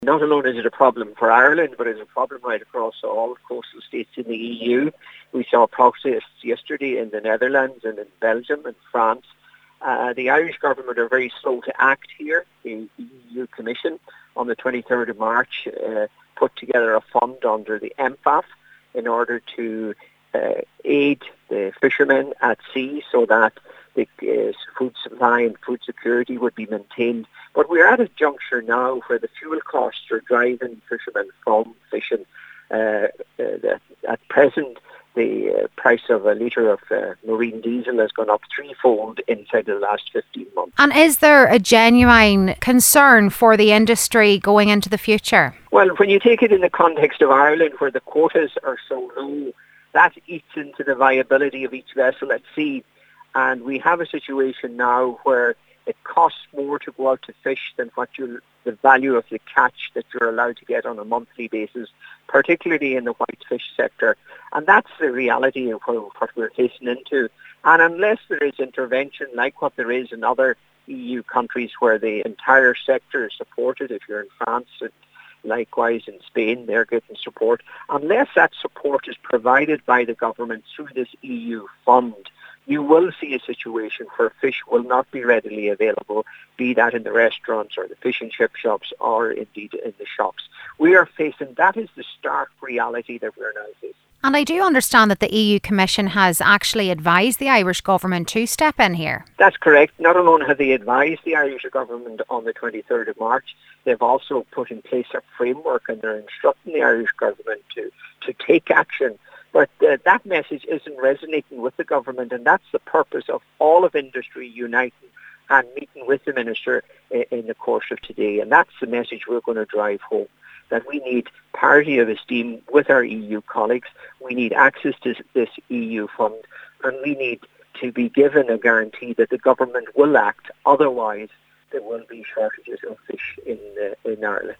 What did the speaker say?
Not alone is it a problem for Ireland, but it's a problem right across all coastal states in the EU. We saw protests yesterday in the Netherlands and in Belgium and France. The Irish government are very slow to act here. The EU Commission on the 23rd of March put together a fund under the MFAF in order to aid the fishermen at sea so that the food supply and food security would be maintained. But we're at a juncture now where the fuel costs are driving fishermen from fishing. At present, the price of a litre of marine diesel has gone up threefold inside the last 15 months. And is there a genuine concern for the industry going into the future? Well, when you take it in the context of Ireland, where the quotas are so low, that eats into the viability of each vessel at sea. And we have a situation now where it costs more to go out to fish than the value of the catch that you're allowed to get on a monthly basis, particularly in the white fish sector. And that's the reality of what we're facing into. And unless there is intervention like what there is in other EU countries where the entire sector is supported, if you're in France and likewise in Spain, they're getting support. Unless that support is provided by the government through this EU fund, you will see a situation where fish will not be readily available, be that in the restaurants or the fish and chip shops or indeed in the shops. We are facing, that is the stark reality that we're now facing. And I do understand that the EU Commission has actually advised the Irish government to step in here. That's correct. Not alone have they advised the Irish government on the 23rd of March, they've also put in place a framework and they're instructing the Irish government to take action. But that message isn't resonating with the government, and that's the purpose of all of industry uniting and meeting with the Minister in the course of today. And that's the message we're going to drive home, that we need parity of esteem with our EU colleagues. We need access to this EU fund, and we need to be given a guarantee that the government will act. Otherwise, there will be shortages of fish in Ireland.